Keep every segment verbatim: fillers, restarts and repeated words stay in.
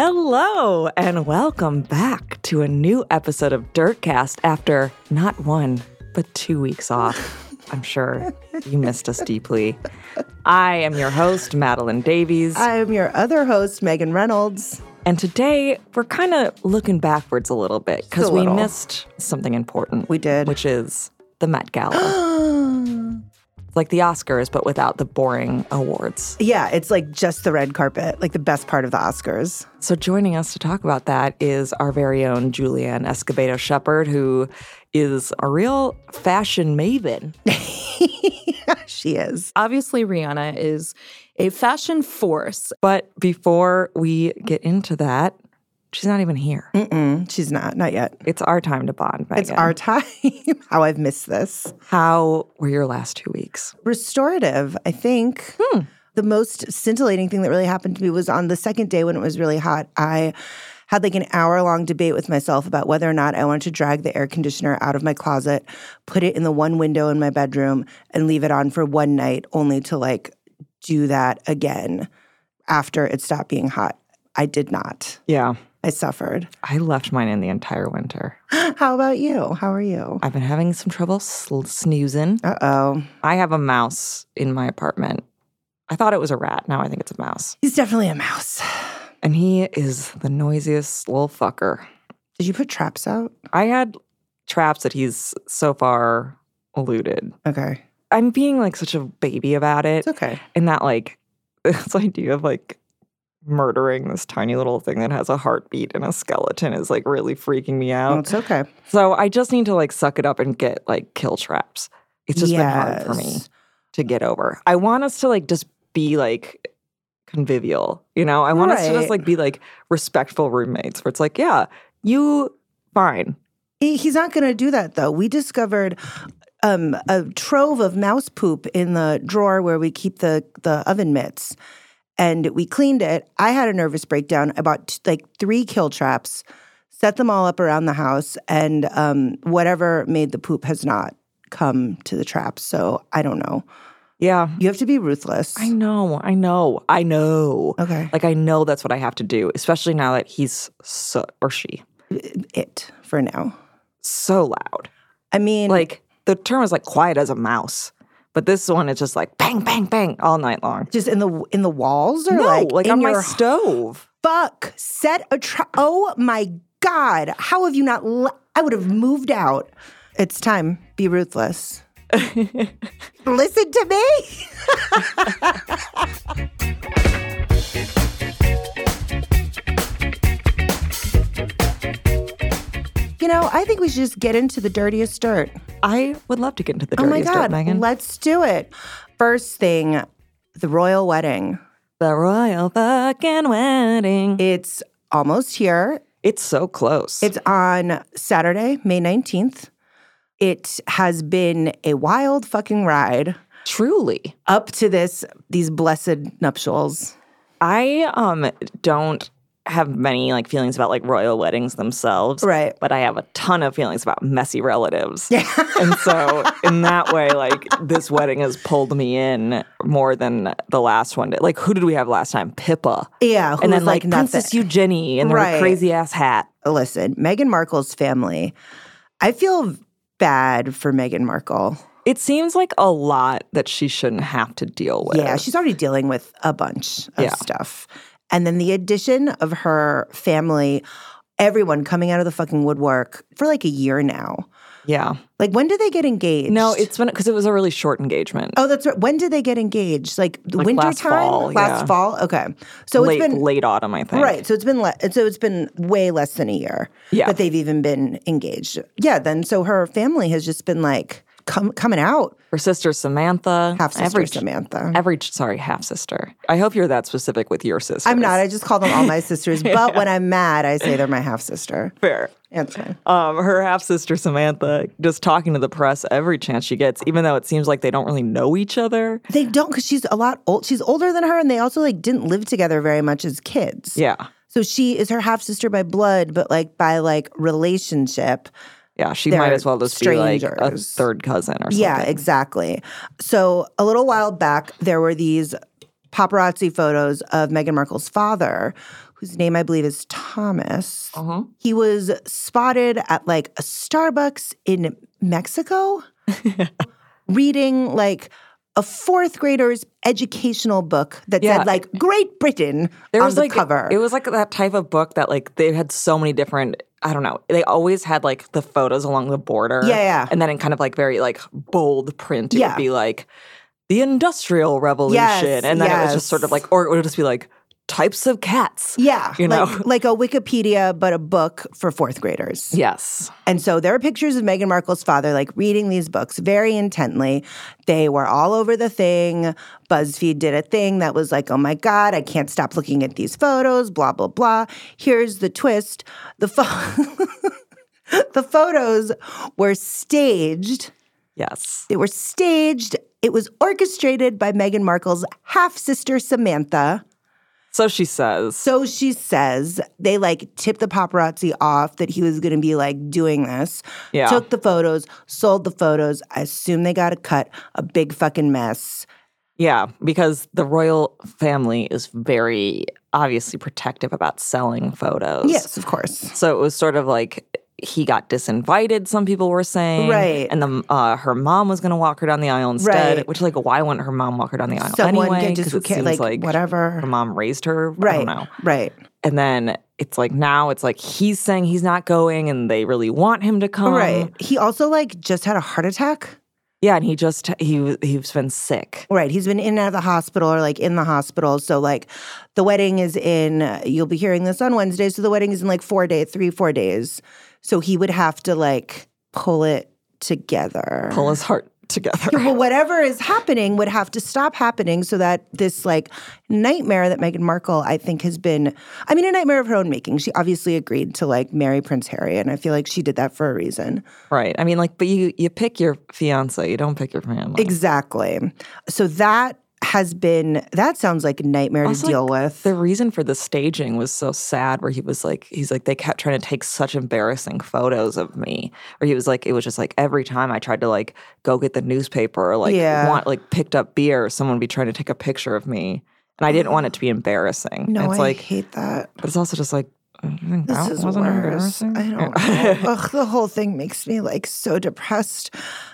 Hello, and welcome back to a new episode of Dirtcast after not one, but two weeks off. I'm sure you missed us deeply. I am your host, Madeline Davies. I am your other host, Megan Reynolds. And today, we're kind of looking backwards a little bit because we missed something important. We did. Which is the Met Gala. Like the Oscars, but without the boring awards. Yeah, it's like just the red carpet, like the best part of the Oscars. So joining us to talk about that is our very own Julianne Escobedo-Shepherd, who is a real fashion maven. She is. Obviously, Rihanna is a fashion force. But before we get into that, she's not even here. Mm-mm, she's not, not yet. It's our time to bond, Megan. It's our time. How I've missed this. How were your last two weeks? Restorative, I think. Hmm. The most scintillating thing that really happened to me was on the second day when it was really hot. I had like an hour-long debate with myself about whether or not I wanted to drag the air conditioner out of my closet, put it in the one window in my bedroom, and leave it on for one night, only to like do that again after it stopped being hot. I did not. Yeah. I suffered. I left mine in the entire winter. How about you? How are you? I've been having some trouble sl- snoozing. Uh-oh. I have a mouse in my apartment. I thought it was a rat. Now I think it's a mouse. He's definitely a mouse. And he is the noisiest little fucker. Did you put traps out? I had traps that he's so far eluded. Okay. I'm being like such a baby about it. It's okay. And that like, this idea of like murdering this tiny little thing that has a heartbeat and a skeleton is like really freaking me out. Well, it's okay. So I just need to like suck it up and get like kill traps. It's just yes. been hard for me to get over. I want us to like just be like convivial, you know? I want right. us to just like be like respectful roommates where it's like, yeah, you fine. He, he's not going to do that though. We discovered um, a trove of mouse poop in the drawer where we keep the, the oven mitts. And we cleaned it. I had a nervous breakdown. I bought t- like three kill traps, set them all up around the house, and um, whatever made the poop has not come to the traps. So I don't know. Yeah. You have to be ruthless. I know. I know. I know. Okay. Like I know that's what I have to do, especially now that he's so, or she. It, for now. So loud. I mean. Like the term is like quiet as a mouse. But this one is just like bang, bang, bang all night long. Just in the in the walls or no, like, like in on your my stove. Fuck. Set a trap. Oh my God. How have you not? Le- I would have moved out. It's time. Be ruthless. Listen to me. You know, I think we should just get into the dirtiest dirt. I would love to get into the Oh my dirtiest God, dirt, Megan. let's do it. First thing, the royal wedding. The royal fucking wedding. It's almost here. It's so close. It's on Saturday, May nineteenth. It has been a wild fucking ride. Truly. Up to this, these blessed nuptials. I um don't have many like feelings about like royal weddings themselves. Right. But I have a ton of feelings about messy relatives. Yeah. And so in that way, like this wedding has pulled me in more than the last one did. Like who did we have last time? Pippa. Yeah. Who and then was like, like Princess nothing. Eugenie and Right. her crazy ass hat. Listen, Meghan Markle's family, I feel bad for Meghan Markle. It seems like a lot that she shouldn't have to deal with. Yeah, she's already dealing with a bunch of Yeah. stuff. And then the addition of her family, everyone coming out of the fucking woodwork for like a year now. Yeah. Like, when did they get engaged? No, it's been because it was a really short engagement. Oh, that's right. When did they get engaged? Like, Like winter last time? fall, Last yeah. fall? Okay. So late, it's been late autumn, I think. right. So it's been le- so it's been way less than a year. Yeah. But they've even been engaged. Yeah. Then so her family has just been like com- coming out. Her sister Samantha. Half sister every, Samantha. Every sorry, half sister. I hope you're that specific with your sisters. I'm not. I just call them all my sisters. But when I'm mad, I say they're my half sister. Fair. That's fine. Um, her half sister Samantha just talking to the press every chance she gets, even though it seems like they don't really know each other. They don't, because she's a lot old. She's older than her, and they also like didn't live together very much as kids. Yeah. So she is her half sister by blood, but like by like relationship. Yeah, she They're might as well just be like a strangers. third cousin or something. Yeah, exactly. So a little while back, there were these paparazzi photos of Meghan Markle's father, whose name I believe is Thomas. Uh-huh. He was spotted at like a Starbucks in Mexico reading like a fourth grader's educational book that Yeah. said like Great Britain There on was the like cover. It was like that type of book that like they had so many different. I don't know. They always had like the photos along the border. Yeah, yeah. And then in kind of like very like bold print, it Yeah. would be like the Industrial Revolution, Yes, and then it was just yes. sort of like, or it would just be like types of cats. yeah, you know. like, like a Wikipedia, but a book for fourth graders. Yes. And so there are pictures of Meghan Markle's father, like reading these books very intently. They were all over the thing. BuzzFeed did a thing that was like, oh my God, I can't stop looking at these photos, blah, blah, blah. Here's the twist. The, pho- the photos were staged. Yes. They were staged. It was orchestrated by Meghan Markle's half-sister, Samantha. So she says. So she says they like tipped the paparazzi off that he was going to be like doing this. Yeah. Took the photos, sold the photos. I assume they got a cut, a big fucking mess. Yeah, because the royal family is very obviously protective about selling photos. Yes, of course. So it was sort of like he got disinvited, some people were saying. Right. And the, uh, her mom was going to walk her down the aisle instead, Right. which, like, why wouldn't her mom walk her down the aisle Someone anyway? can just 'Cause it ca- seems like, like whatever. her mom raised her. I Right. don't know. Right. And then it's like now it's like he's saying he's not going and they really want him to come. Right. He also like just had a heart attack. Yeah, and he just, he, he's been sick. Right. He's been in and out of the hospital or like in the hospital. So like the wedding is in, you'll be hearing this on Wednesday. So the wedding is in like four days, three, four days. So he would have to like pull it together. Pull his heart together. Yeah, well, whatever is happening would have to stop happening so that this like nightmare that Meghan Markle, I think, has been, I mean, a nightmare of her own making. She obviously agreed to like marry Prince Harry, and I feel like she did that for a reason. Right. I mean, like, but you you pick your fiance, you don't pick your family. Exactly. So that has been, that sounds like a nightmare Also, to deal like, with. The reason for the staging was so sad where he was like, he's like, they kept trying to take such embarrassing photos of me. Or he was like, it was just like every time I tried to like go get the newspaper or like Yeah. want like picked up beer, someone would be trying to take a picture of me. And I didn't want it to be embarrassing. No, and it's I like, hate that. but it's also just like, you think This that is wasn't worse. embarrassing? I don't know. Ugh, the whole thing makes me like so depressed.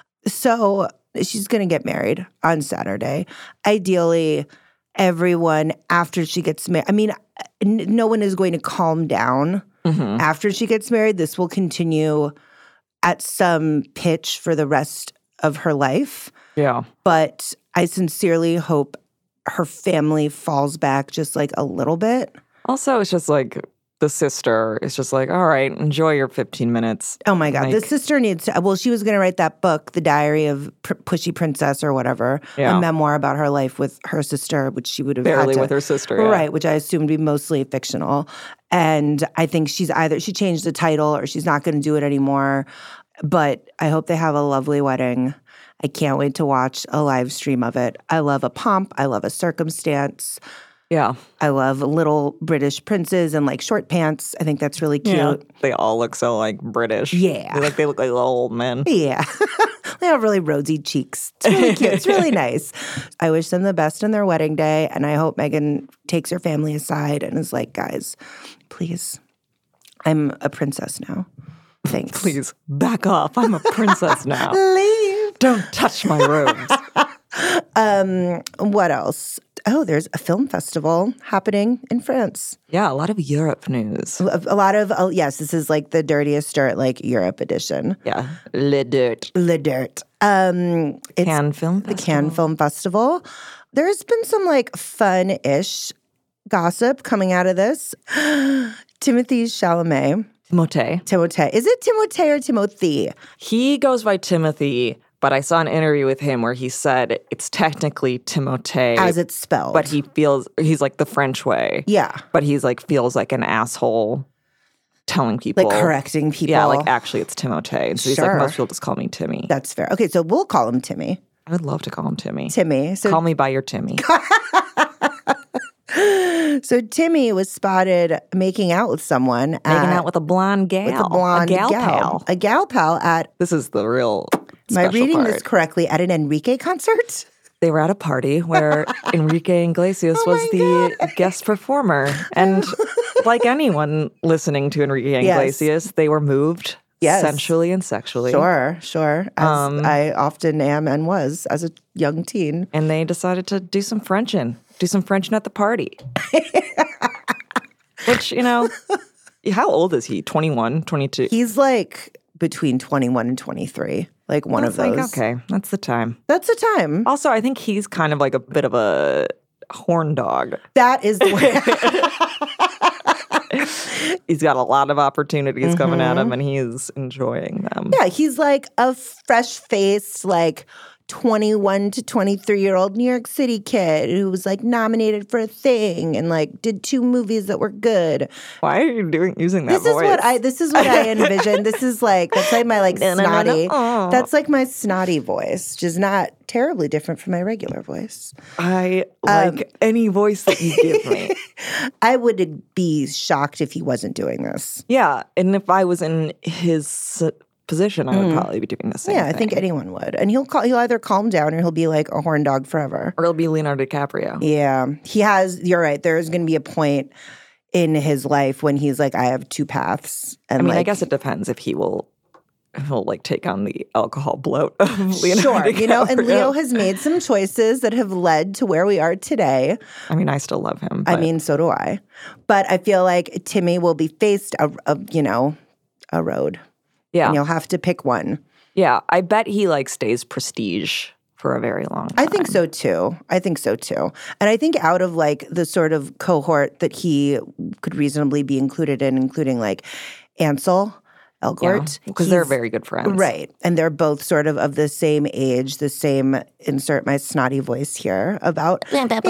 So she's going to get married on Saturday. Ideally, everyone after she gets married, I mean, n- no one is going to calm down Mhm. after she gets married. This will continue at some pitch for the rest of her life. Yeah. But I sincerely hope her family falls back just like a little bit. Also, it's just like the sister is just like, all right, enjoy your fifteen minutes. Oh my God. the Like- sister needs to, well, she was going to write that book, The Diary of P- Pushy Princess or whatever, Yeah. a memoir about her life with her sister, which she would have Barely had to, with her sister. Yeah. Right, which I assume would be mostly fictional. And I think she's either, she changed the title or she's not going to do it anymore. But I hope they have a lovely wedding. I can't wait to watch a live stream of it. I love a pomp. I love a circumstance. Yeah. I love little British princes and like short pants. I think that's really cute. Yeah. They all look so like British. Yeah. They, like they look like little old men. Yeah. They have really rosy cheeks. It's really cute. It's really nice. I wish them the best on their wedding day. And I hope Meghan takes her family aside and is like, guys, please, I'm a princess now. Thanks. Please back off. I'm a princess now. Leave. Don't touch my robes. Um, what else? Oh, there's a film festival happening in France. Yeah, a lot of Europe news. A, a lot of, oh, yes, this is like the dirtiest dirt, like Europe edition. Yeah. Le Dirt. Le Dirt. Um, it's Cannes Film the Festival. Cannes Film Festival. There's been some like fun-ish gossip coming out of this. Timothy Chalamet. Timothée. Timothée. Is it Timothée or Timothy? He goes by Timothy, but I saw an interview with him where he said it's technically Timothée. As it's spelled. But he feels, he's like the French way. Yeah. But he's like, feels like an asshole telling people. Like correcting people. Yeah, like actually it's Timothée. And so he's Sure. like, most people just call me Timmy. That's fair. Okay, so we'll call him Timmy. I would love to call him Timmy. Timmy. So Call me by your Timmy. So Timmy was spotted making out with someone. Making at, out with a blonde gal. with a blonde gal, gal. pal. A gal pal at, This is the real am I special reading part. this correctly, at an Enrique concert? They were at a party where Enrique Iglesias Oh was my the guest performer. And like anyone listening to Enrique Yes. Iglesias, they were moved Yes. sensually and sexually. Sure, sure. As Um, I often am and was as a young teen. And they decided to do some Frenchin, do some Frenchin at the party. Which, you know, how old is he? twenty-one, twenty-two? He's like between twenty-one and twenty-three, like one That's of those. like, okay, that's the time. That's the time. Also, I think he's kind of like a bit of a horn dog. That is the way. He's got a lot of opportunities coming at him, and he's enjoying them. Yeah, he's like a fresh-faced, like twenty-one to twenty-three-year-old New York City kid who was like nominated for a thing and like did two movies that were good. Why are you doing using that This voice? is what I this is what I envision. This is like that's like my like No, no, no, no. snotty. Oh. That's like my snotty voice, which is not terribly different from my regular voice. I like Um, any voice that you give me. I would be shocked if he wasn't doing this. Yeah, and if I was in his position, I would probably be doing the same Mm. Yeah, I thing. think anyone would. And he'll call he'll either calm down or he'll be like a horn dog forever. Or it'll be Leonardo DiCaprio. Yeah. He has you're right. There's gonna be a point in his life when he's like, I have two paths. And I mean, like, I guess it depends if he will, if he'll like take on the alcohol bloat of Leonardo sure, DiCaprio. you know, and Leo has made some choices that have led to where we are today. I mean, I still love him. I but- mean, so do I. But I feel like Timmy will be faced a, a you know, a road. yeah, And you'll have to pick one. yeah. I bet he like stays prestige for a very long time. I think so too. I think so too. And I think out of like the sort of cohort that he could reasonably be included in, including like Ansel Elgort. because they're he's- very good friends. Right. And they're both sort of of the same age, the same, insert my snotty voice here, about,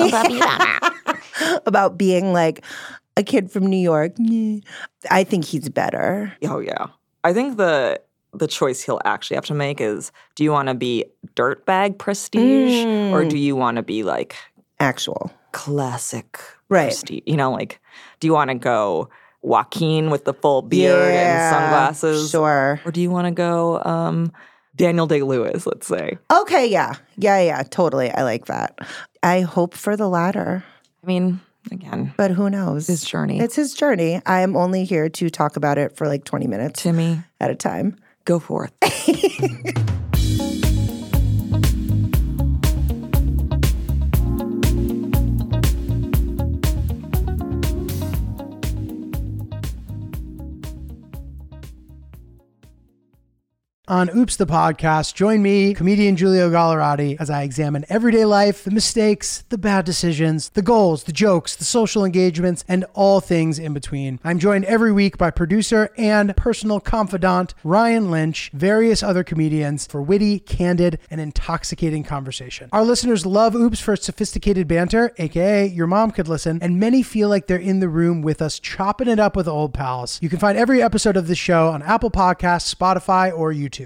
about being like a kid from New York. I think he's better. Oh yeah. I think the the choice he'll actually have to make is: do you want to be dirtbag prestige, Mm. or do you want to be like Actual. classic Right. prestige? You know, like, do you want to go Joaquin with the full beard Yeah, and sunglasses, Sure. or do you want to go um, Daniel Day-Lewis? Let's say. Okay, yeah. Yeah, yeah, totally. I like that. I hope for the latter, I mean, again, but who knows? his journey. It's his journey. I am only here to talk about it for like twenty minutes Timmy, at a time. go forth. On Oops the Podcast, join me, comedian Giulio Gallerati, as I examine everyday life, the mistakes, the bad decisions, the goals, the jokes, the social engagements, and all things in between. I'm joined every week by producer and personal confidant Ryan Lynch, various other comedians for witty, candid, and intoxicating conversation. Our listeners love Oops for its sophisticated banter, aka your mom could listen, and many feel like they're in the room with us chopping it up with old pals. You can find every episode of the show on Apple Podcasts, Spotify, or YouTube.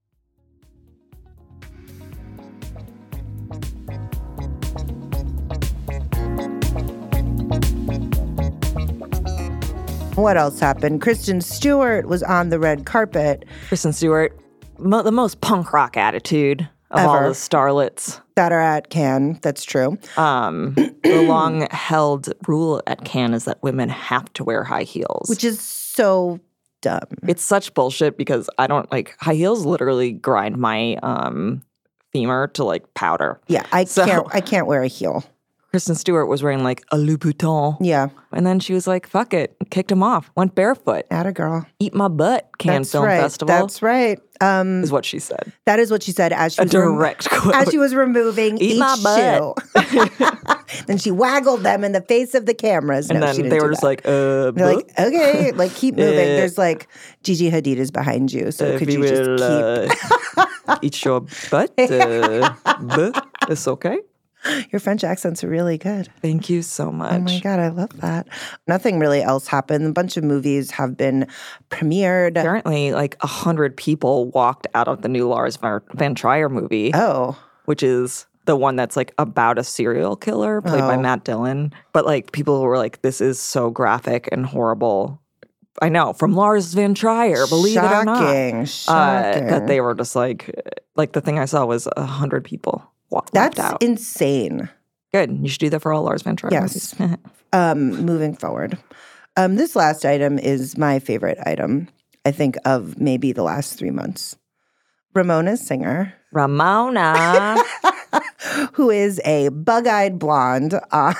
What else happened? Kristen Stewart was on the red carpet. Kristen Stewart, mo- the most punk rock attitude of all Ever. the starlets. That are at Cannes. That's true. Um, the long-held rule at Cannes is that women have to wear high heels. Which is so dumb. It's such bullshit because I don't like high heels. Literally grind my um, femur to like powder. Yeah, I So- can't. I can't wear a heel. Kristen Stewart was wearing like a Louboutin, Yeah, and then she was like, "Fuck it," kicked him off. Went barefoot. atta girl. Eat my butt. Cannes That's Film right. Festival That's right. Um, is what she said. that is what she said as she A was rem- direct quote. as she was removing Eat each my butt. shoe. Then she waggled them in the face of the cameras. and no, she then didn't they do were just that. like, "Uh, They're buh? like, okay, like keep moving. Uh, There's like Gigi Hadid is behind you, so If could you you just will, keep? uh, eat your butt. Uh, buh. It's okay. Your French accent's really good. Thank you so much. Oh my God, I love that. Nothing really else happened. A bunch of movies have been premiered. Apparently, like a hundred people walked out of the new Lars Van Van Trier movie, Oh, which is the one that's like about a serial killer played by Oh. Matt Dillon. But like people were like, "This is so graphic and horrible." I know, from Lars Van Trier, believe it or not, shocking, uh, shocking. that they were just like, like the thing I saw was a hundred people walked That's out. insane. Good. You should do that for all Lars Van Trier Yes. movies. Um, moving forward. Um, this last item is my favorite item, I think, of maybe the last three months. Ramona Singer, Ramona. who is a bug-eyed blonde on,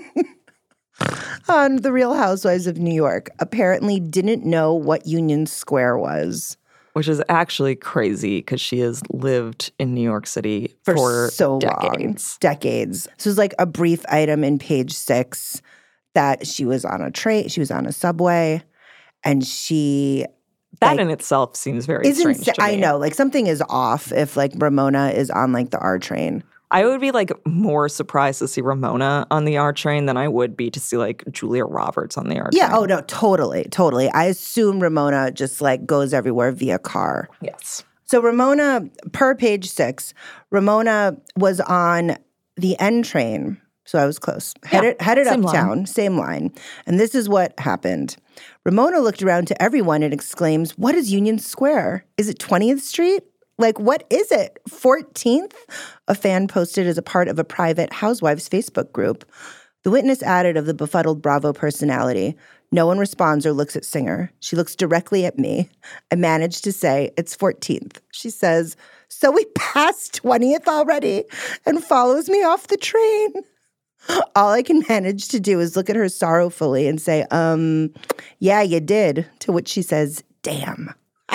on The Real Housewives of New York, apparently didn't know what Union Square was. Which is actually crazy because she has lived in New York City for, for so decades. long. Decades. So it was like a brief item in page six that she was on a train, she was on a subway, and she That like, in itself seems very isn't strange to I me. know, like something is off if like Ramona is on like the R train. I would be like more surprised to see Ramona on the R train than I would be to see like Julia Roberts on the R Yeah, train. oh no, totally, totally. I assume Ramona just like goes everywhere via car. Yes. So Ramona, per page six, Ramona was on the N train. So I was close. Headed, headed same uptown, line. same line. And this is what happened. Ramona looked around to everyone and exclaims, "What is Union Square? Is it twentieth Street? Like, what is it? fourteenth? A fan posted as a part of a private Housewives Facebook group. The witness added of the befuddled Bravo personality. No one responds or looks at Singer. She looks directly at me. I managed to say, it's fourteenth. She says, so we passed twentieth already, and follows me off the train. All I can manage to do is look at her sorrowfully and say, um, yeah, you did. To which she says, damn.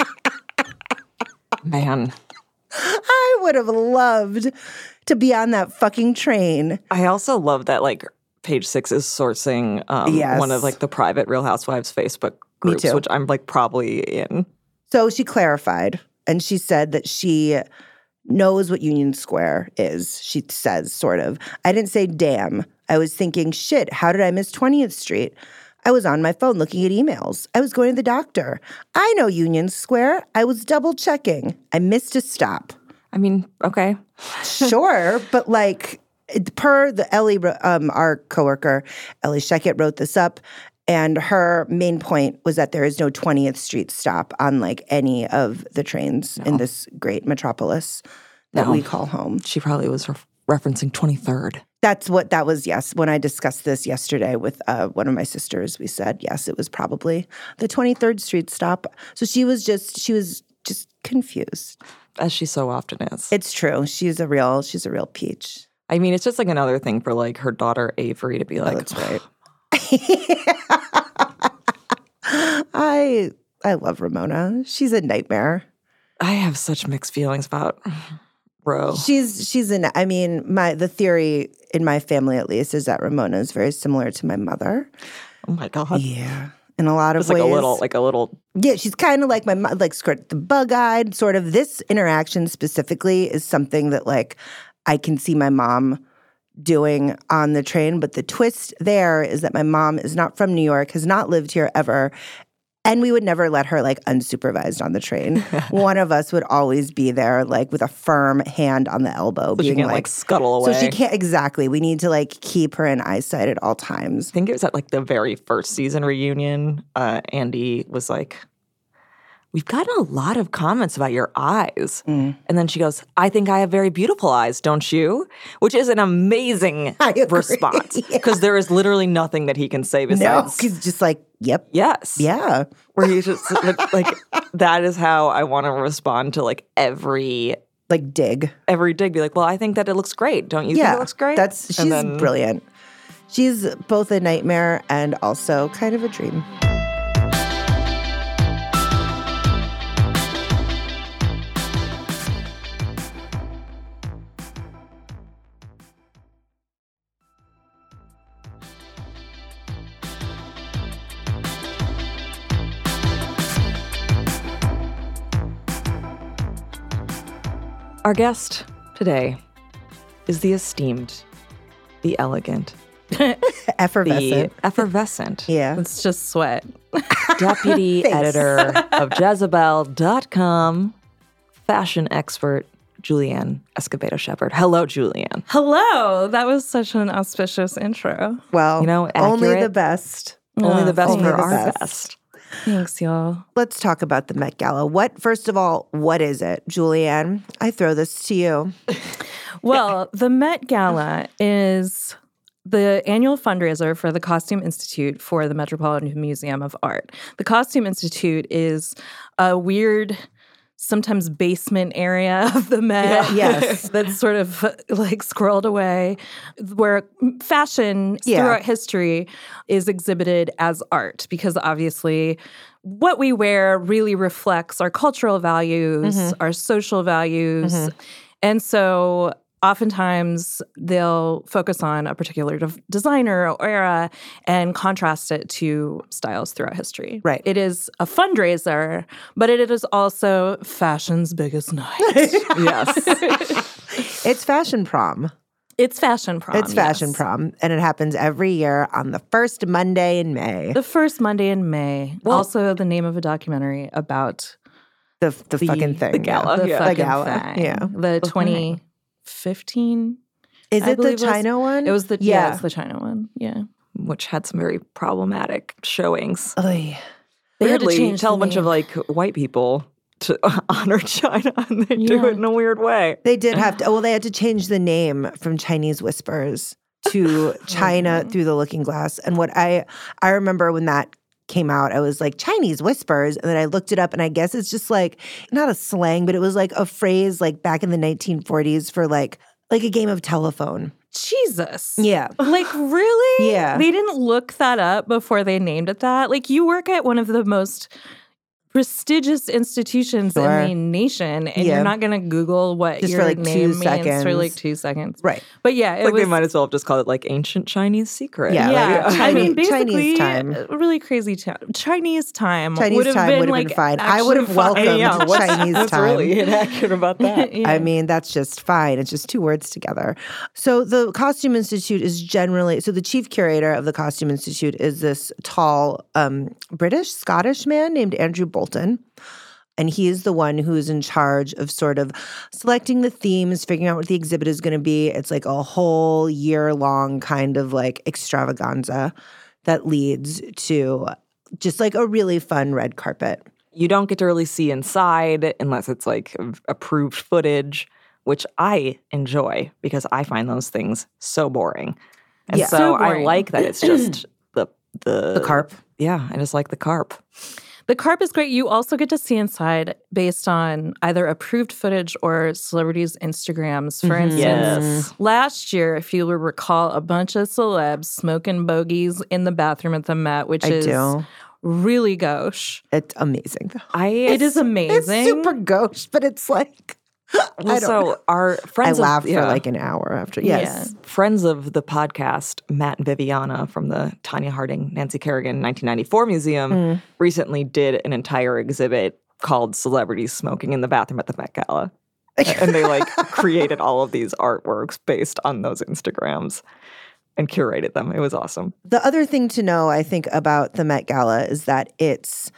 Man. I would have loved to be on that fucking train. I also love that like page six is sourcing um, Yes. one of like the private Real Housewives Facebook groups, too. which I'm like probably in. So she clarified, and she said that she knows what Union Square is. She says, sort of. I didn't say damn. I was thinking, shit, how did I miss twentieth Street? I was on my phone looking at emails. I was going to the doctor. I know Union Square. I was double checking. I missed a stop. I mean, okay. Sure, but like per the Ellie, um, our coworker, Ellie Sheckett wrote this up, and her main point was that there is no twentieth Street stop on like any of the trains No. in this great metropolis that No. we call home. She probably was re- referencing twenty-third. That's what that was, yes. When I discussed this yesterday with uh, one of my sisters, we said, yes, it was probably the twenty-third Street stop. So she was just, she was just confused. As she so often is. It's true. She's a real, she's a real peach. I mean, it's just like another thing for like her daughter Avery to be like, Oh, that's right. I I love Ramona. She's a nightmare. I have such mixed feelings about Ro. She's she's an I mean, my the theory in my family at least is that Ramona is very similar to my mother. Oh my God. Yeah. In a lot of Just ways. like a little, like a little. Yeah, she's kind of like my mo- like skirt the bug-eyed sort of. This interaction specifically is something that like I can see my mom doing on the train, but the twist there is that my mom is not from New York, has not lived here ever, and we would never let her like unsupervised on the train. One of us would always be there like with a firm hand on the elbow, So being she can't like, like scuttle away. so she can't exactly. We need to like keep her in eyesight at all times. I think it was at like the very first season reunion. Uh, Andy was like, we've gotten a lot of comments about your eyes. Mm. And then she goes, I think I have very beautiful eyes, don't you? Which is an amazing I agree. response. Yeah. Because there is literally nothing that he can say No, besides, he's just like, yep, yes. yeah. Where he's just like, like, that is how I want to respond to like every Like dig. every dig. Be like, well, I think that it looks great. Don't you Yeah, think it looks great? That's she's And then- brilliant. She's both a nightmare and also kind of a dream. Our guest today is the esteemed, the elegant, the Effervescent. effervescent Yeah. It's just sweat. deputy Thanks. editor of Jezebel dot com, fashion expert, Julianne Escobedo Shepherd. Hello, Julianne. Hello. That was such an auspicious intro. Well, You know, only accurate. the best. Only Oh, the best only for the our best. best. Thanks, y'all. Let's talk about the Met Gala. What, first of all, what is it, Julianne? I throw this to you. Well, the Met Gala is the annual fundraiser for the Costume Institute for the Metropolitan Museum of Art. The Costume Institute is a weird, sometimes basement area of the Met. Yeah. Yes. That's sort of like squirreled away, where fashion Yeah. throughout history is exhibited as art, because obviously what we wear really reflects our cultural values, Mm-hmm. our social values. And so oftentimes they'll focus on a particular de- designer or era and contrast it to styles throughout history. Right. It is a fundraiser, but it is also fashion's biggest night. Yes. It's fashion prom. It's fashion prom. It's fashion yes. prom, and it happens every year on the first Monday in May. The first Monday in May. also the name of a documentary about The the, fucking thing. the gala. the yeah. fucking The gala, thing. yeah. The twenty fifteen. Is I it the believe it was- China one? It was the yeah. Yeah. it's the China one. Yeah. Which had some very problematic showings. Oy. They had to Weirdly, change tell the a bunch of name. like white people to honor China, and they do Yeah. it in a weird way. They did have to. Well, they had to change the name from Chinese Whispers to China Through the Looking Glass. And what I I remember when that came out, I was like, Chinese Whispers, and then I looked it up, and I guess it's just like not a slang, but it was like a phrase like back in the nineteen forties for like like a game of telephone. Jesus. Yeah. Like, really? Yeah. They didn't look that up before they named it that? Like, you work at one of the most prestigious institutions Sure. in the nation, and Yeah. you're not going to Google what Just your for, like, two name means seconds. for like two seconds. Right. But yeah, it Like was. they might as well have just called it like ancient Chinese secret. Yeah, yeah, like, I Chinese- mean, basically, Chinese time. a really crazy time. Chinese time Chinese would have time been would have like been fine. I would have actually fine. welcomed Yeah, what's- Chinese What's time. really inaccurate about that? Yeah. I mean, that's just fine. It's just two words together. So the Costume Institute is generally, so the chief curator of the Costume Institute is this tall um, British, Scottish man named Andrew Bolton. And he is the one who is in charge of sort of selecting the themes, figuring out what the exhibit is going to be. It's like a whole year-long kind of like extravaganza that leads to just like a really fun red carpet. You don't get to really see inside unless it's like approved footage, which I enjoy because I find those things so boring. And Yeah. so, So I boring. like that it's just the the The carp. Yeah, I just like the carp. The carp is great. You also get to see inside based on either approved footage or celebrities' Instagrams. For Mm-hmm. instance, Yes. last year, if you will recall, a bunch of celebs smoking bogeys in the bathroom at the Met, which I is do. really gauche. It's amazing though. I It is amazing. It's super gauche, but it's like well, I don't know. so our I friends of- laughed yeah. for like an hour after. Yes. friends of the podcast, Matt and Viviana from the Tanya Harding, Nancy Kerrigan nineteen ninety-four Museum, Mm. recently did an entire exhibit called Celebrities Smoking in the Bathroom at the Met Gala. And they like created all of these artworks based on those Instagrams and curated them. It was awesome. The other thing to know, I think, about the Met Gala is that it's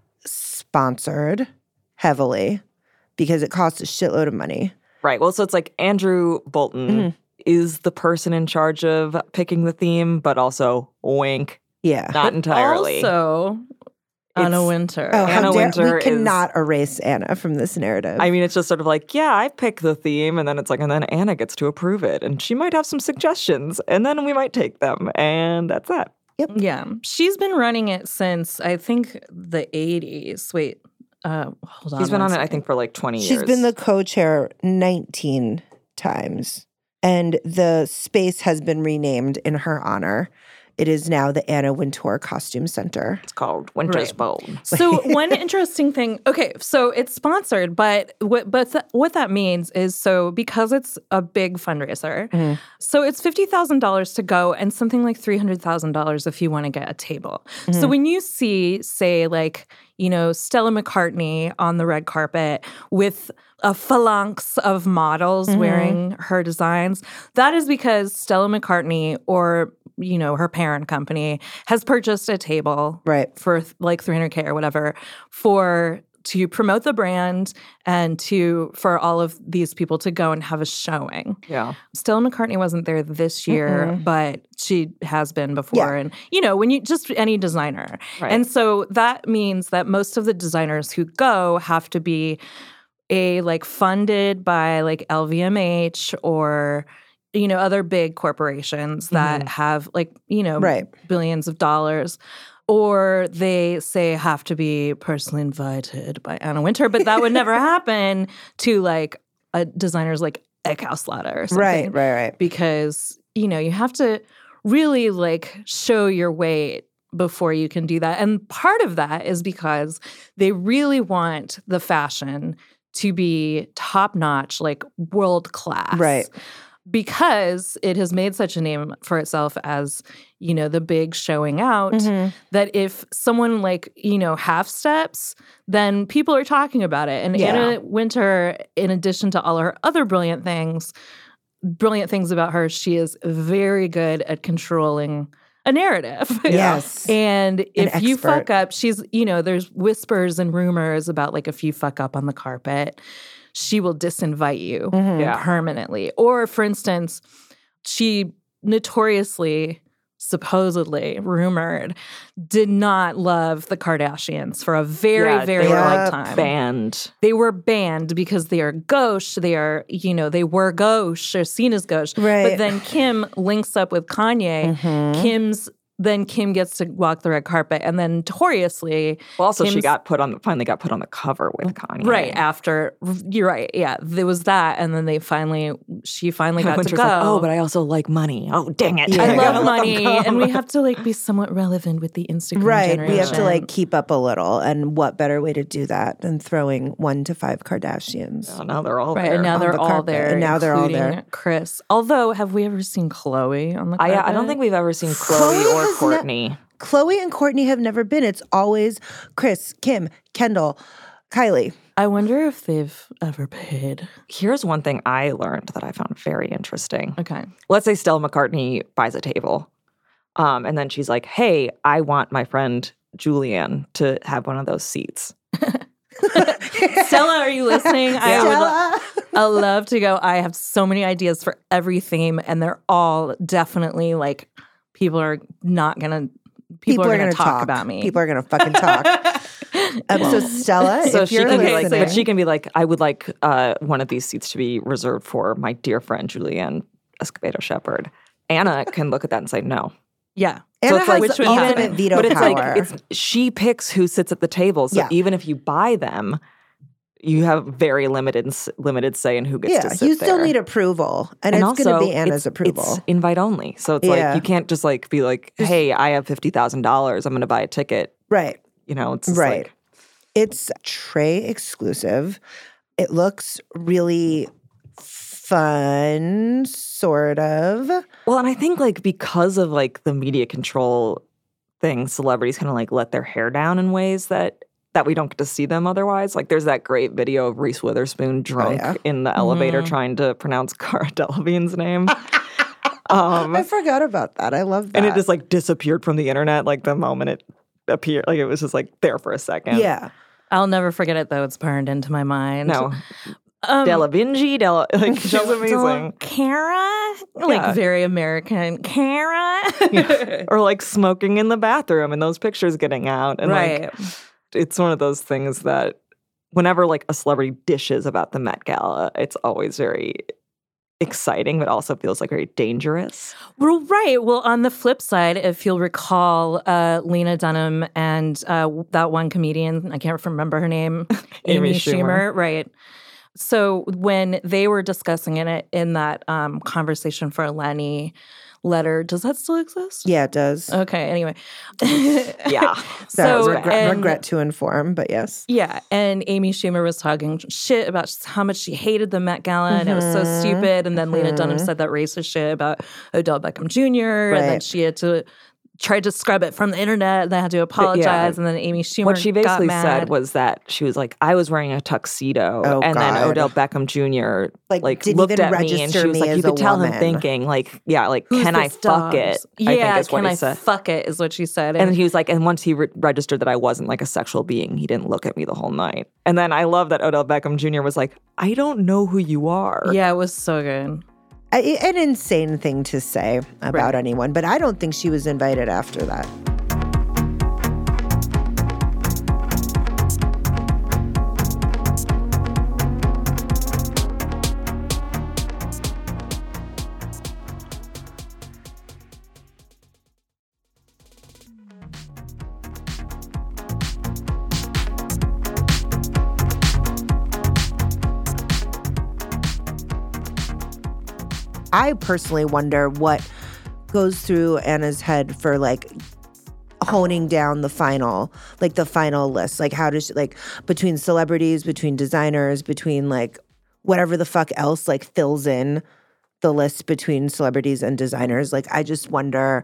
sponsored heavily because it costs a shitload of money. Right. Well, so it's like Andrew Bolton Mm-hmm. is the person in charge of picking the theme, but also wink, Yeah. not entirely. Also, Anna It's- Winter. Oh, Anna how dare Winter we is- cannot erase Anna from this narrative. I mean, it's just sort of like, yeah, I pick the theme, and then it's like, and then Anna gets to approve it, and she might have some suggestions, and then we might take them, and that's that. Yeah. She's been running it since, I think, the eighties. Wait, uh, hold on. He's been one on it, I second. think, for like twenty years. She's been the co-chair nineteen times, and the space has been renamed in her honor. It is now the Anna Wintour Costume Center. It's called Winter's Right. Bone. So one interesting thing, okay, so it's sponsored, but what but th- what that means is so because it's a big fundraiser, Mm-hmm. so it's fifty thousand dollars to go and something like three hundred thousand dollars if you want to get a table. Mm-hmm. So when you see, say, like, you know, Stella McCartney on the red carpet with a phalanx of models Mm-hmm. wearing her designs, that is because Stella McCartney or, you know, her parent company has purchased a table Right. for like three hundred K or whatever for to promote the brand and to for all of these people to go and have a showing. Yeah. Stella McCartney wasn't there this year, but she has been before. Yeah. And, you know, when you just any designer. Right. And so that means that most of the designers who go have to be a like funded by like L V M H or you know, other big corporations that Mm-hmm. have like, you know, Right. billions of dollars. Or they say have to be personally invited by Anna Wintour, but that would never happen to like a designers like Eckhaus-Latta or something. Right, right, right. Because, you know, you have to really like show your weight before you can do that. And part of that is because they really want the fashion to be top-notch, like world-class. Right. Because it has made such a name for itself as, you know, the big showing out, Mm-hmm. that if someone like, you know, half steps, then people are talking about it. And Yeah. Anna Wintour, in addition to all her other brilliant things, brilliant things about her, she is very good at controlling a narrative. Yes. And if you expert. fuck up, she's, you know, there's whispers and rumors about like if you fuck up on the carpet, she will disinvite you Mm-hmm. Yeah. permanently. Or, for instance, she notoriously, supposedly, rumored, did not love the Kardashians for a very, Yeah, very they were, long like, time. Banned. They were banned because they are gauche. They are, you know, they were gauche or seen as gauche. Right. But then Kim links up with Kanye. Mm-hmm. Kim's then Kim gets to walk the red carpet, and then notoriously, Well, also she Kim's- got put on finally got put on the cover with Kanye. right after you're right, yeah, there was that, and then they finally, she finally got to Winter's go. like, oh, but I also like money. Oh, dang it! Yeah. I gotta love let them money, come. and we have to like be somewhat relevant with the Instagram Right. generation. We have to like keep up a little. And what better way to do that than throwing one to five Kardashians? Oh, now they're all right, there. and now on they're the all carpet, there, and now they're all including there. Chris. Although, have we ever seen Chloe on the I, carpet? I don't think we've ever seen Chloe Chloe or has ne- Courtney. Chloe and Courtney have never been. It's always Chris, Kim, Kendall, Kylie. I wonder if they've ever paid. Here's one thing I learned that I found very interesting. Okay. Let's say Stella McCartney buys a table, um, and then she's like, "Hey, I want my friend Julianne to have one of those seats." Stella, are you listening? I would lo- Stella. I love to go. I have so many ideas for every theme, and they're all definitely like people are not gonna. People, are, gonna, talk, about me. People are gonna fucking talk. um, so Stella, So if she you're can be listening, like, but she can be like, "I would like uh, one of these seats to be reserved for my dear friend Julianne Escobedo Shepherd." Anna can look at that and say no. yeah. Anna it's has like- which would ultimate happen. veto but it's power. like it's she picks who sits at the table. So Yeah. even if you buy them, you have very limited limited say in who gets yeah, to sit you still there. need approval, and, And it's going to also, be Anna's it's- approval. It's invite only. So it's Yeah. like you can't just like be like, "Hey, I have fifty thousand dollars. I'm going to buy a ticket." Right, You know, it's just right. like It's Trey exclusive. It looks really fun, sort of. well, and I think like because of like the media control thing, celebrities kind of like let their hair down in ways that that we don't get to see them otherwise. Like there's that great video of Reese Witherspoon drunk yeah. in the elevator Mhm. trying to pronounce Cara Delevingne's name. um, I forgot about that. I love that. and it just like disappeared from the internet like the moment it appeared. Like it was just like there for a second. yeah. I'll never forget it though. It's burned into my mind. No. um, Delavingi, Della, like she's Del- amazing. Del- Cara, Yeah. like very American. Cara, Or like smoking in the bathroom and those pictures getting out. And right? like it's one of those things that whenever like a celebrity dishes about the Met Gala, it's always very exciting, but also feels like very dangerous. Well, right. Well, on the flip side, if you'll recall, uh, Lena Dunham and uh, that one comedian, I can't remember her name, Amy Amy Schumer. Schumer, right? So when they were discussing it in that um, conversation for Lenny letter, does that still exist? Yeah, it does. Okay. Anyway, Yeah. So, so regret, and- regret to inform, but yes. Yeah, and Amy Schumer was talking shit about just how much she hated the Met Gala and it was so Mhm, stupid. And then Lena Dunham mhm. said that racist shit about Odell Beckham Junior And then Right. she had to try to scrub it from the internet and they had to apologize. And then Amy Schumer What she got basically mad. said was that she was like, I was wearing a tuxedo, Oh, and then God. Odell Beckham Junior Like, like didn't looked even at me and register she was me like, as you could a tell him woman. thinking like, yeah, like, Who's can I this fuck dogs? it? Yeah, I think is what can he I said. fuck it is what she said. And he was like, and once he re- registered that I wasn't like a sexual being, he didn't look at me the whole night. And then I love that Odell Beckham Junior was like, I don't know who you are. yeah, it was so good. I, an insane thing to say about Right. anyone, but I don't think she was invited after that. I personally wonder what goes through Anna's head for like honing down the final, like the final list. Like how does she, like between celebrities, between designers, between like whatever the fuck else like fills in the list between celebrities and designers. Like I just wonder,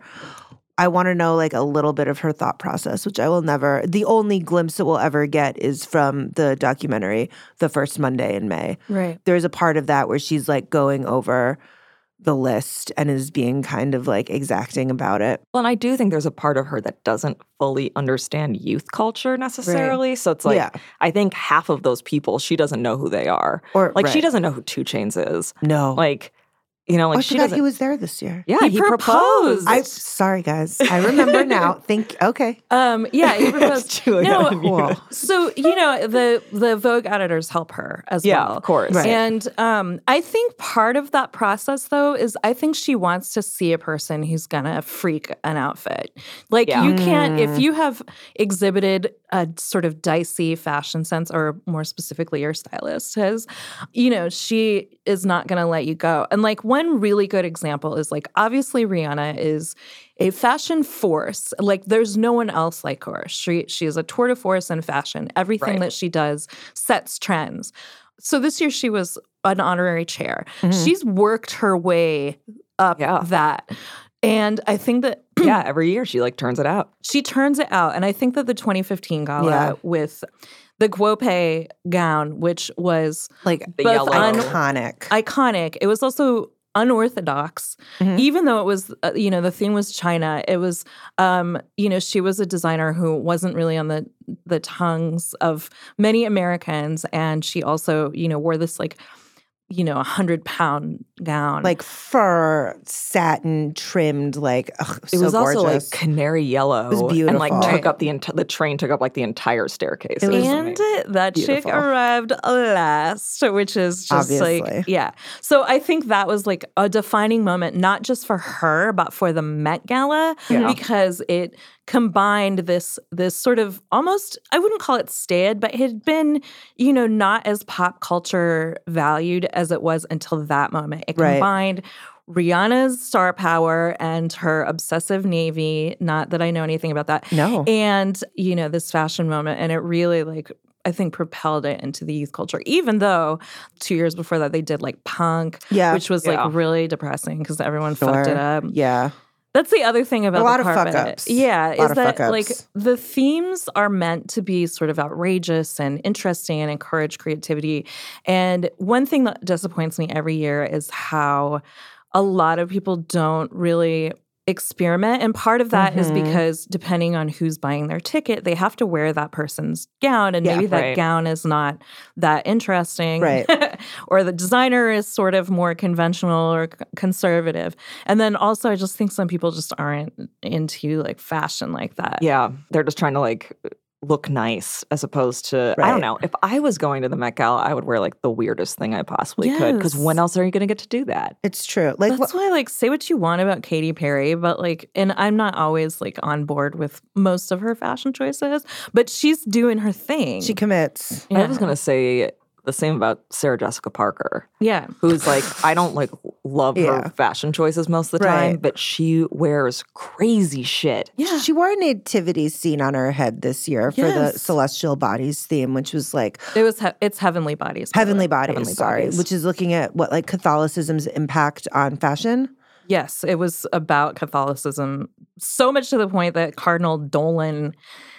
I want to know like a little bit of her thought process, which I will never, the only glimpse that we'll ever get is from the documentary, The First Monday in May. Right. There's a part of that where she's like going over the list and is being kind of like exacting about it. Well, and I do think there's a part of her that doesn't fully understand youth culture necessarily. Right. So it's like, yeah. I think half of those people, she doesn't know who they are. Or Like, right. she doesn't know who two Chainz is. No. Like, you know, like oh, she forgot doesn't. he was there this year. Yeah, he, he proposed. proposed. I sorry, guys. I remember now. Think okay. Um, yeah, he proposed. no, cool. So you know the the Vogue editors help her as yeah, well. of course. Right. And um, I think part of that process, though, is I think she wants to see a person who's gonna freak an outfit. Like Yeah. you can't Mm. if you have exhibited a sort of dicey fashion sense, or more specifically, your stylist has, you know, she is not gonna let you go. And like one really good example is like obviously Rihanna is a fashion force. Like there's no one else like her. She she is a tour de force in fashion. Everything Right. that she does sets trends. So this year she was an honorary chair. Mhm. She's worked her way up Yeah. that. And I think that yeah, every year she like turns it out. she turns it out. And I think that the twenty fifteen gala Yeah. with the Guope gown, which was Like The both yellow. un- iconic. iconic, it was also unorthodox. Mhm. Even though it was, uh, you know, the theme was China, it was, um, you know, she was a designer who wasn't really on the the tongues of many Americans. And she also, you know, wore this like, you know, a hundred pound gown. Like fur, satin trimmed, like ugh, It so was also gorgeous. like canary yellow. was And like beautiful. took up the enti- the train took up like the entire staircase. It was and amazing. that chick beautiful. arrived last, which is just Obviously. like, yeah. So I think that was like a defining moment, not just for her, but for the Met Gala, Yeah. because it combined this this sort of almost, I wouldn't call it staid, but it had been, you know, not as pop culture valued as it was until that moment. It Right. combined Rihanna's star power and her obsessive navy, not that I know anything about that. No. And, you know, this fashion moment. And it really, like, I think propelled it into the youth culture, even though two years before that they did like punk, Yeah. which was Yeah. like really depressing because everyone fucked Sure. it up. Yeah. That's the other thing about A lot the of carpet. fuck-ups. Yeah, A lot is of that fuck-ups. like the themes are meant to be sort of outrageous and interesting and encourage creativity. And one thing that disappoints me every year is how a lot of people don't really experiment. And part of that is Mhm. because depending on who's buying their ticket, they have to wear that person's gown. And Yeah, maybe that right. gown is not that interesting. Right. Or the designer is sort of more conventional or c- conservative. And then also, I just think some people just aren't into like fashion like that. Yeah, they're just trying to like look nice as opposed to I Right. don't know. If I was going to the Met Gala, I would wear like the weirdest thing I possibly could because Yes. when else are you going to get to do that? It's true. Like That's why, like, say what you want about Katy Perry, but like, and I'm not always like on board with most of her fashion choices, but she's doing her thing. she commits. I was going to say the same about Sarah Jessica Parker, yeah. who's like I don't like love Yeah. her fashion choices most of the time, Right. but she wears crazy shit. Yeah. She wore a nativity scene on her head this year for the Yes. Celestial Bodies theme, which was like It was, he- it's Heavenly Bodies. by the Heavenly way. Bodies, Heavenly sorry, Bodies. which is looking at what like Catholicism's impact on fashion. Yes, it was about Catholicism, so much to the point that Cardinal Dolan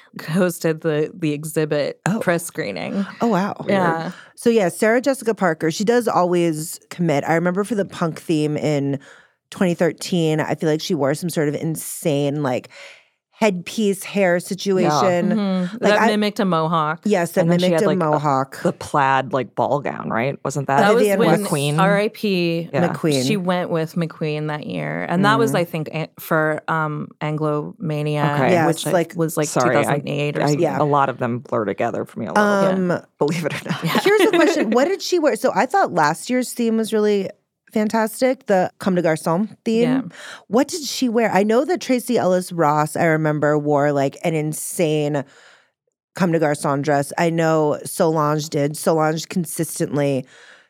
hosted the the exhibit Oh. press screening. Oh wow. Yeah. So yeah, Sarah Jessica Parker, she does always commit. I remember for the punk theme in twenty thirteen, I feel like she wore some sort of insane like headpiece hair situation. Mhm. Like, that I- mimicked a mohawk. Yes, that And then she mimicked had, a like, a- mohawk. The plaid like ball gown, right? Wasn't that, That Vivienne was when McQueen? R I P Yeah. McQueen. She went with McQueen that year, and that was, I think, a- for um, Anglomania, Okay. Yes, which I- like- was like Sorry, I- two thousand eight or I, something. Yeah. A lot of them blur together for me a little bit. Um, Believe it or not. Here's a question. What did she wear? So I thought last year's theme was really fantastic, the Comme des Garçons theme. Yeah. What did she wear? I know that Tracy Ellis Ross, I remember, wore like an insane Comme des Garçons dress. I know Solange did. Solange consistently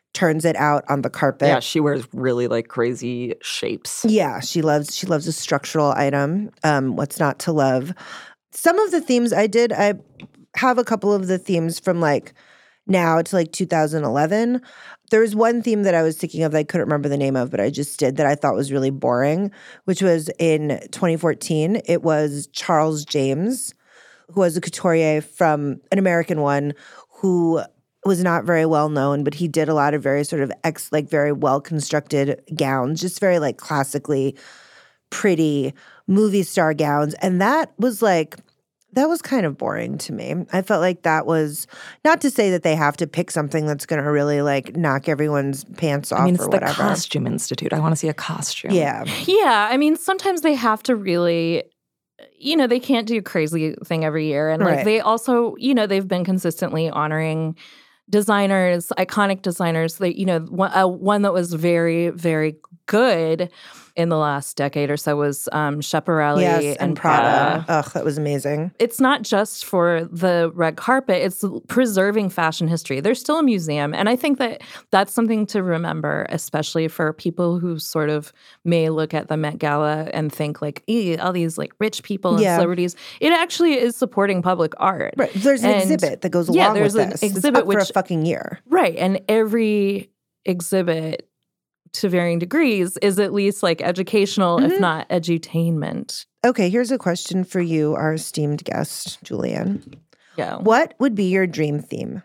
turns it out on the carpet. Yeah, she wears really like crazy shapes. Yeah, she loves she loves a structural item. Um, what's not to love? Some of the themes I did, I have a couple of the themes from like now to like two thousand eleven. There was one theme that I was thinking of that I couldn't remember the name of, but I just did that I thought was really boring, which was in twenty fourteen. It was Charles James, who was a couturier from an American one, who was not very well known, but he did a lot of very sort of ex, like very well constructed gowns, just very like classically pretty movie star gowns. And that was like, that was kind of boring to me. I felt like that was, not to say that they have to pick something that's going to really like knock everyone's pants off I mean, it's or the whatever. Costume Institute. I want to see a costume. Yeah. Yeah, I mean, sometimes they have to really, you know, they can't do a crazy thing every year. And like Right. they also, you know, they've been consistently honoring designers, iconic designers. That, you know, one, uh, one that was very, very good in the last decade or so was um, Schiaparelli Yes, and, and Prada. Ugh, that was amazing. It's not just for the red carpet, it's preserving fashion history. There's still a museum. And I think that that's something to remember, especially for people who sort of may look at the Met Gala and think like, "Ew, all these like rich people and Yeah. celebrities." It actually is supporting public art. Right. There's an And- exhibit that goes along yeah, there's with an this. It's exhibit up for a which- fucking year. Right. And every exhibit to varying degrees is at least like educational, Mm-hmm. if not edutainment. Okay, here's a question for you, our esteemed guest, Julianne. Yeah. What would be your dream theme?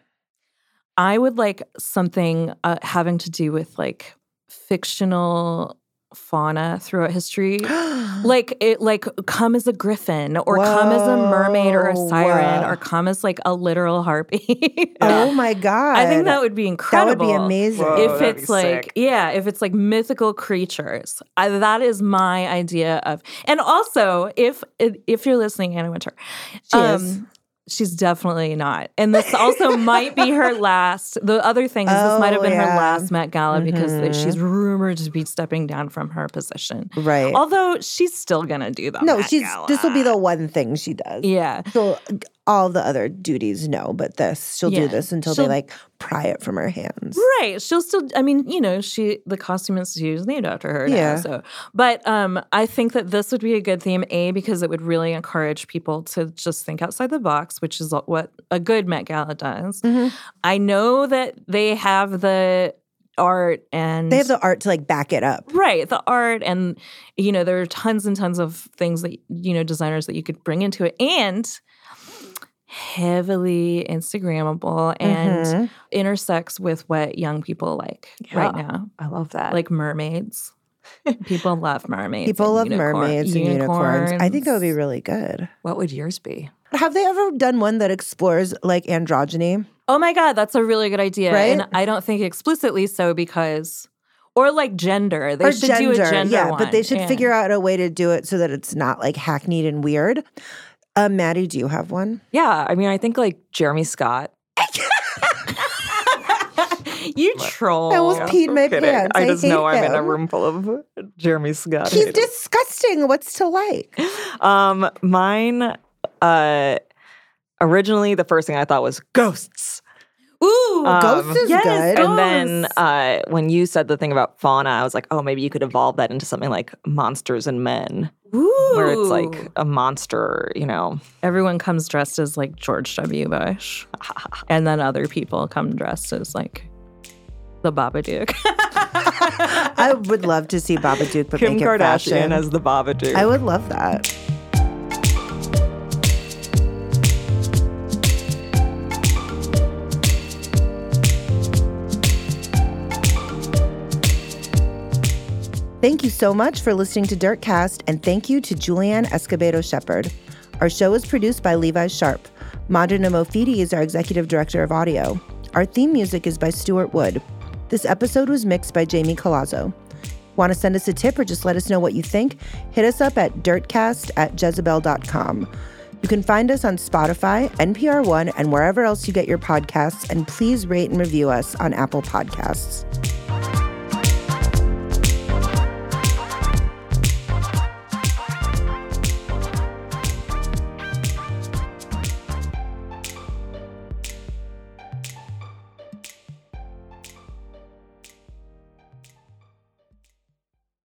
I would like something uh, having to do with like fictional fauna throughout history. Like it like come as a griffin or come as a mermaid or a Whoa. siren or come as like a literal harpy. Oh my God. I think that would be That incredible. would be amazing. Whoa. If that'd it's be like, sick. yeah, if it's like mythical creatures, I, that is my idea of. And also, if if you're listening, Anna Wintour, She is. she's definitely not. And this also might be her last. The other thing is, this might have Oh, been yeah. her last Met Gala because Mhm. she's rumored to be stepping down from her position. Right. Although she's still gonna do that. no, Met she's Gala. this will be the one thing she does. Yeah. So all the other duties, no, but this, she'll Yeah. do this until She'll- they like pry it from her hands. Right. She'll still, I mean, you know, she, the Costume Institute is named after her. Yeah. Now, so, but um, I think that this would be a good theme, A, because it would really encourage people to just think outside the box, which is what a good Met Gala does. Mhm. I know that they have the art and They have the art to like back it up. right, the art, and you know, there are tons and tons of things that, you know, designers that you could bring into it, and heavily Instagrammable and Mhm. intersects with what young people like right now, I love that. like mermaids. People love mermaids. People and love unicorn- mermaids and unicorns. I think that would be unicorns. really good. what would yours be? Have they ever done one that explores like androgyny? Oh my God, that's a really good idea. Right? And I don't think explicitly so because, or like gender. They or should gender, do a gender yeah, one. but they should Yeah. figure out a way to do it so that it's not like hackneyed and weird. Uh, Maddie, do you have one? Yeah, I mean, I think like Jeremy Scott. You troll. I almost peed my Kidding. pants. I I just hate know I'm in a him. room full of Jeremy Scott. He's haters. disgusting. What's to like? Um, mine. Uh, originally, the first thing I thought was ghosts. Ooh, Um, Ghost is yes, good. go- And then Ghosts. uh, when you said the thing about fauna, I was like, oh, maybe you could evolve that into something like Monsters and Men, Ooh. where it's like a monster, you know. Everyone comes dressed as like George W. Bush. And then other people come dressed as like the Babadook. I would love to see Babadook, but Kim make it Kardashian fashion. as the Babadook. I would love that. Thank you so much for listening to Dirtcast, and thank you to Julianne Escobedo Shepherd. Our show is produced by Levi Sharp. Madrina Mofidi is our executive director of audio. Our theme music is by Stuart Wood. This episode was mixed by Jamie Colazzo. Want to send us a tip or just let us know what you think? Hit us up at dirtcast at jezebel dot com. You can find us on Spotify, N P R One, and wherever else you get your podcasts, and please rate and review us on Apple Podcasts.